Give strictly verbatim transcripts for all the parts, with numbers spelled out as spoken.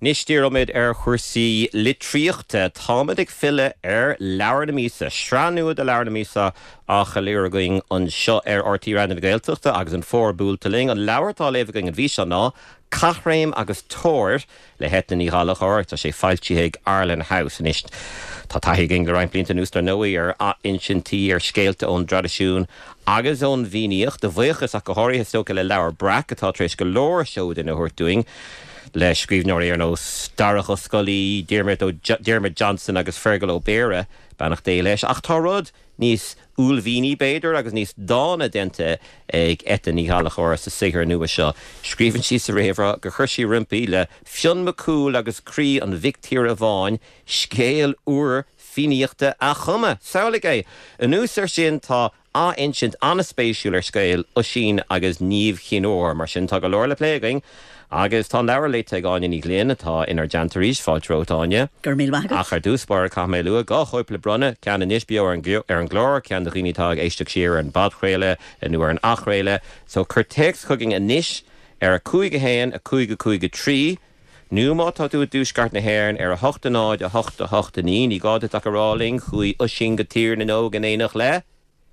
Nistíramid ar chuirsaí litríochta támad ag fille ar leabhar na mísa, sreanúad a leabhar na mísa a chaléir going an seo ar R T Rand na Gaeltachta agus an fórbúlta ling an leabhartá léh going an bhí se ná Cahraim agus tóir le hetan í hallach áir tá sé fáiltíigh Ireland House nist. Tá taithí ging go rain blianta nústar nóí ar a insintí ar scéalta ón tradiisiún agus ón bhíníoch de bhuichas a go háirithe stocha le leabhar brac atá tréis go leor seoid in a thuirtúing le scríbneoirí ar nó starach scoilí Diarmaid ó Diarmaid Johnson agus Fergal ó Béire bannach dé leis ach tá rud níos úlhíní beidir agus níos dána dente ag etan í hallach áir sa sigar nua seo. Scríbann sí sa réomhra go chuirsí rimpaí le Fionn McCool agus crí an Victír a bháin scéal uair fíníochta a chuma. Saolag é. An úsar sin tá a insint anna spéisiúil ar scéal o sin agus níomh chinóir mar sin tá go leor le pléing. Agus tá leabhar leite gáin í gléan atá inar jantaríis fáiltrótáine. Gur míl maithagad. Ach ar dúspáir cha mé lua gá chuip le brunne cean an isbeo ar an glór cean do ghínítá éisteach siar an badchréile nu ar an achréile. So chur text chugging a níis ar a cúige héan a cúige cúige trí. Nu má tá tú a dúsgart na héirn ar a hochta náid a hochta hochta ní í gáda a ráling chuí usin go tír na nóg in éanach le.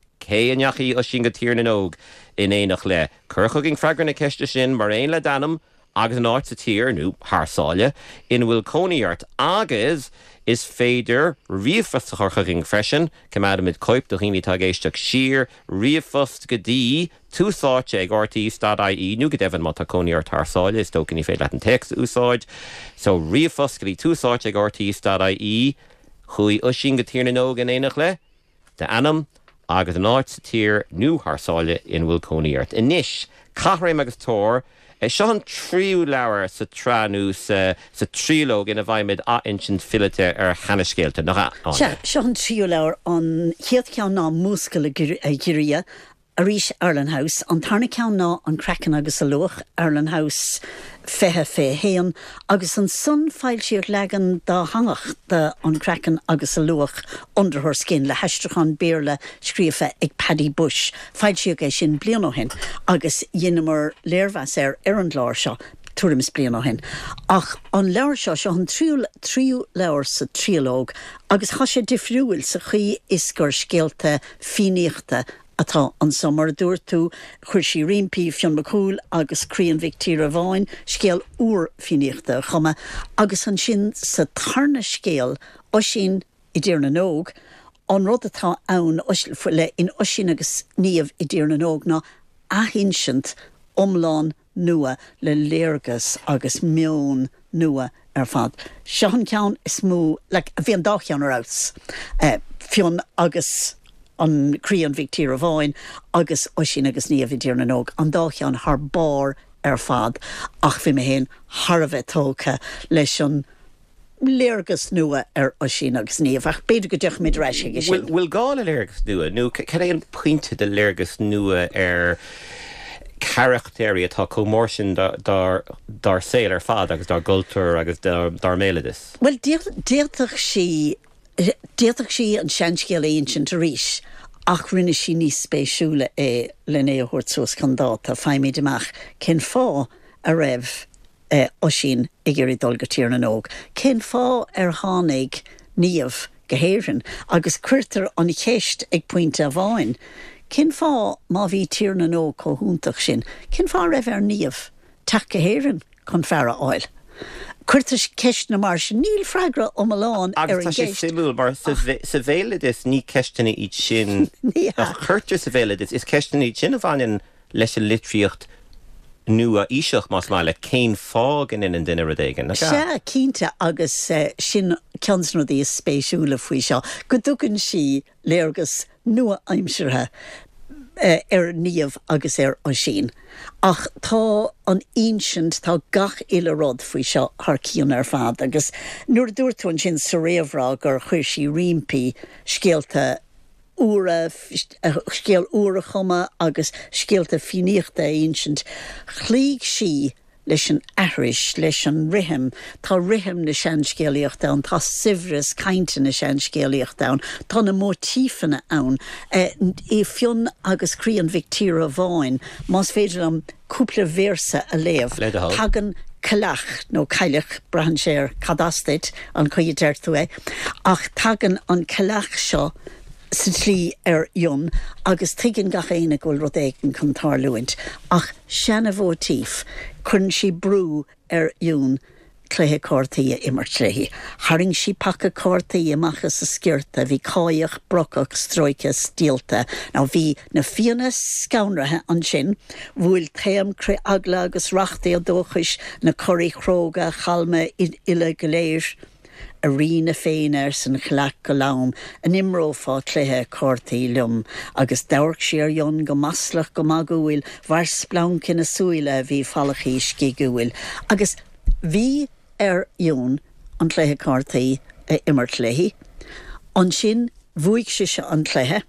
Cé anneachí usin go tír na nóg in éanach le. Cur chugging freagar na ceiste sin mar éon le danam agus an áit sa tír, nó, thársáile, in bhfuil cónaíart agus is féidir riamhfast a chuirchaing freisin, cemad amid coip do chiní tá géisteach siar, riamhfast go dtí, túsáte ag R T stad I E, nu go devan má tá cónaíart thársáile, is tócan í féad leat an text úsáid, so riamhfast go dtí túsáte ag R T stad I E, chuí usin go tír na nóg in éanach le, de anam, agus an áit sa tír, nó thársáile in bhfuil cónaíart. Inis, Cahraim agus tóir, E sean tríú leabhar sa tránú sa, sa trílóg in a bhaimid a insint fillite ar chanascéalta. Se, sean tríú leabhar an chiad ceann ná múscail a gíria a rís Ireland House, an tarna ceann ná an Crackan agus a luach Ireland House fethe fé héan, agus an sun fáil siad legan dá hangach de an Crackan agus a luach under her skin le heistrachan béirle scríofa ag Paddy Bush. Fáil siad é sin blian ó hin, agus dhéanamar léirmheas ar ar an láir seo tuairim blian ó hin. Ach an leabhar seo seo an tríú, tríú leabhar sa tríológ, agus cha sé difriúil sa chuí isgur scéalta fíníochta atá an samar dúir tú chuirsí rimpaí Fionn McCool agus crían Victír a bháin scéal úr fíníochta chuma agus an sin sa tarna scéal o sin i dtír na nóg an rud atá ann le in osin agus níomh i dtír na nóg ná ahinsint omláin nua le léargas agus mion nua ar fad. Sean ceann is mú le like, bhí an dá ceann ar aus uh, Fionn agus an crían Victír a bháin agus osin agus níomh i dtír na nóg an dá ceann th bar ar fad ach bhí mé héin thar a bheith tócha leis an léargas nua ar osin agus níomh ach beidir go deach mid reis ige sin. Bhfuil gáil a léargas nua nó ce é an pointe de léargas nua ar charactéri atá comór sin dar dar saoil ar fad agus dar gultúr agus dar, dar méladis. Well, déirteach sí déirteach sí an seanscéal ancient a rís ach rinne sí níos spéisiúla é lené a thuirtsos candát a feimid amach cén fá a raibh eh, o sin i ggéirí dul go tír na nóg. Cén fá ar tháinig níomh gohéireann agus cuirtar an chéist ag pointe a bháin. Cén fá má bhí tír na nóg cóhúntaach sin. Cén fá raibh ar níomh teach gohéireann chun fearra áil. Cuirtas ceist na mar sin níl freigra om aláin ar an géist. Agus tá sé simú mar sa bhéileadis ní ceistena iad sin. Cuirtar sa bhéileadis is ceistena iad sin a bhain leis a litríocht nua iseach más máile cén fágan in an duine rodéigen. Se cínta agus uh, sin ceansnodí is spéisiúla faoi seo. Go dtugann sí léargas nua aimseartha Uh, ar níomh agus ar an sin. Ach tá an ancient, tá gach ile rod faoi seo th cían ar fad agus nuair dúirtún sin sa réomhrá gur chuirsí rimpaí scéalta úra, scéal úra chuma agus scéalta fíníochta ancient. Chlíg sí leis an ahris, leis an rihim, tá rihim na seanscéalaíocht ann, tá sibhras cainte na seanscéalaíocht ann, tá na mótífanna ann. Eh, I Fionn agus crían Victír a bháin, más féidir am cúpla versa a léamh. Hagan cylach nó cailech brahan sér cadastid an chuid deirtú é, ach tagan an cylach seo sa tlí ar ion, agus tuigeann gach éine ghfuil rud éigin chun tarlúint, ach seanna bhótíf chun si brú ar iún cléthe córtaí immert léhi. Haring si pacha córtaí amachas sa sciirta, bhí cáiach brocach stróice stíalta. Ná bhí na fianna scaunrathe an sin, bhfuil téam cré agla agus rachtaí a dóchais na choirí chróga chalma ile goléir, a rína féin ar san chlach go lám, an imró fá cléthe córtaí lum, agus dairc sé ar ion go maslach go magúil, bhar splaunc in a súile bhí fallachí scigúil. Agus bhí ar ion an cléthe córtaí immert léhi, an sin bhuaigh sé an cléthe,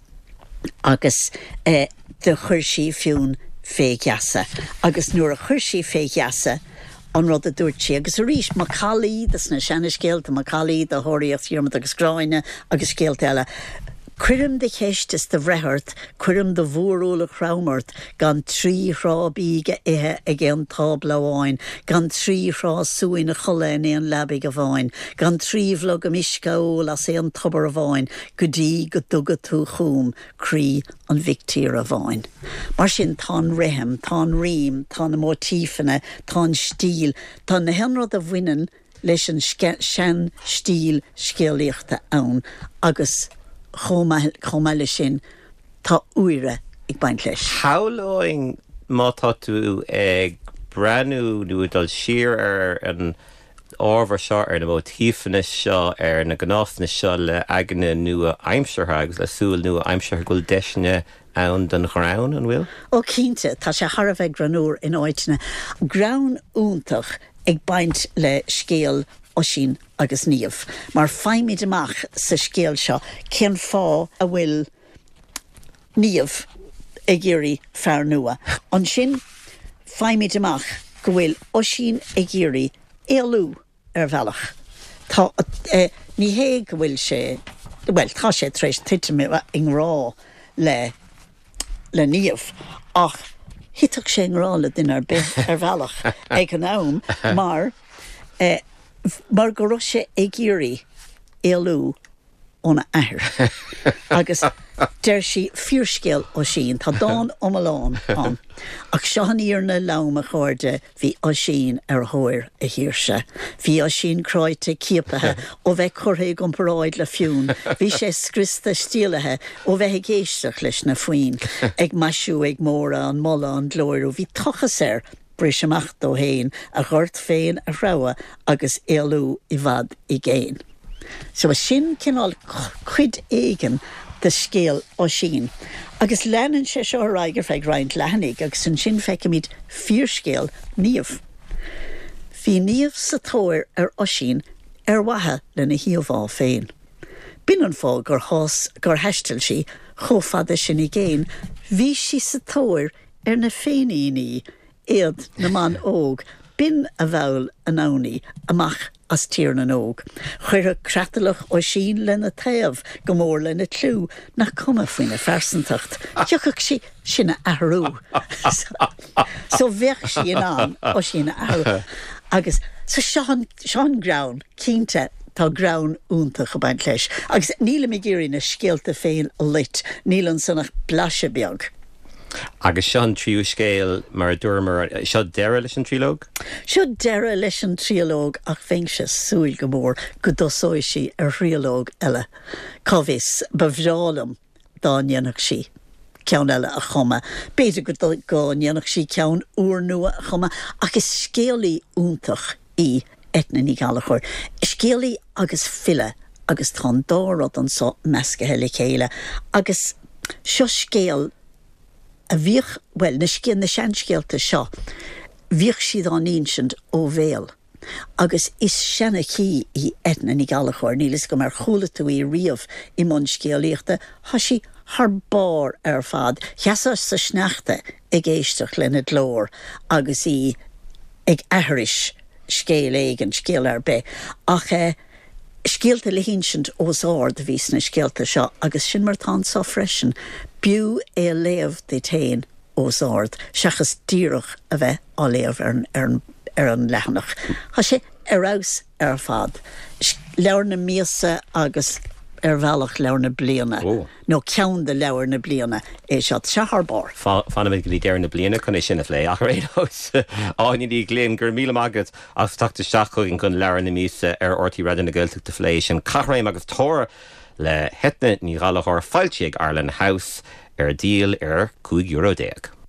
agus eh, de chuirsí fiún fé gheasa. Agus nuair a chuirsí fé gheasa, an rud a dúirt sé, agus a rís má chalí, das na seanna scéalta, má chalí de hóiríocht dhiarmad agus gráine agus scéalta eile. Cuirim de cheistas de bhrethart, cuirim de bhúrúla chrámart, gan trí rá bíige ihe a gén tábla bháin, gan trí rá súin a choléin an lebig a bháin, gan trí vlog a miscaúil as é an tobar a bháin, go dí go dugad tú chúm, crí an victír a bháin. Mar sin tá rehem, tá rím, tá na mótífanna, tá stíl, tá na henrad a bhainean leis an sean stíl scéalaíochta ann, agus chomáile sin tá uire ag baint leis. Háláing mátá tú ag breanú nuadal siar ar an ábhar seo ar na mótífanna seo ar na gnásanna seo le aganna nua aimseartha agus le súil nua aimseartha goil deisne ann den chrán an bhfuil? Ó cínte, tá sé thar a bheith granúr in áitine. Grán úntach ag baint le scéal ó sin agus níomh. Mar feimid amach sa scéal seo, cén fá a bhfuil níomh ag iarraí fear nua. An sin feimid amach go bhfuil ó sin ag iarraí éalú ar bhealach. Tá eh, ní hé go bhfuil sé, well, tá sé treis tiitimi in rá le le níomh, ach hitach sé in rá le din ar bith ar bhealach ag an am, mar eh, mar go raibh sé ag iarraí éalú óna air. Agus deir sí fíorscéal ó sin, tá dán omaláin an. Ach sean íarna lám a chuirde bhí ó sin ar thóir a hiirse. Bhí ó sin cráite ciapathe ó bheith chorthaigh gomparáid le fiún. Bhí sé scrista stíalathe ó bheith ag éisteach leis na faoin. Ag maisiú ag móra an molla an glóirú. Bhí tochas air bris amach dó héin a chuirt féin a rogha agus éalú i bhad i géin. So a sin cinál chuid éigen de scéal ó sin. Agus leanan sé seo raiger feig roiint lehannig agus an sin feice míid fíorscéal níomh. Bhí níomh sa tóir ar ó sin ar wathe le na hiomhá féin. Bin an fá gur hás gur heistil si chofada sin i géin, bhí si sa tóir ar na féinaí iad na man óg, bin a bhail an ánaí amach as tír na óg. Chuir a creatalach ó sin le na taobh go mór le na tlú na cuma faoine fersantacht. Teachach si sinna ahrú. So bheith si in an ó sinna ahrú. Agus so sean, sean Grown cínte tá Grown úntach a baint leis. Agus níla mi géirí na scéalta féin a lit, nílan sanach blase beag. Agus sean tríú scéal mar dúrmar, seo deire leis an trílóg? Seo deire leis an trílóg ach féin se súil go mór go dosóid si ar trílóg eile. Covis ba bhreálam dá nionach si ceann eile a chuma. Beidir go go nionach si ceann úr nua a chuma agus scéalaí úntach í etna ní galachor. Scéalaí agus fille agus tá dárad an so measca heile chéile. Agus seo scéal a bhíoch, well, na scéal na seanscéalta seo, bhíoch siad an ancient ó bhéal. Agus is sena chi í etna ní galachor, nílis go mar chola tú í riamh i mun scéalaíochta, ha si har bar ar fad, cheasa sa sneachta ag éisteach lena glór, agus í ag ahris scéal éigen, scéal ar be. Ach eh, scéalta le ancient os ard vís na scéalta seo, agus sin mar tá so freisin, Bú é léamh de tain os ard, seachas díirech a bheith á léamh ar ar an leannach. Tá sé arás ar fad. Leabhar na míosa agus ar bhealach leabhar na bliana. Oh. nó ceann de leabhar na bliana é seo seathbár. Fanna mid go dtí dear na bliana chun é sinna lé ach réadós áine dí gléim gur míle agad agus tuachta seaachchuigh chun leabhar na míosa ar ortaí raidir na Gaeltachta lé sin carraim agus tóra le hetne ní ghalaghar fáilte ag Ireland House ar díal ar cúig euro déag.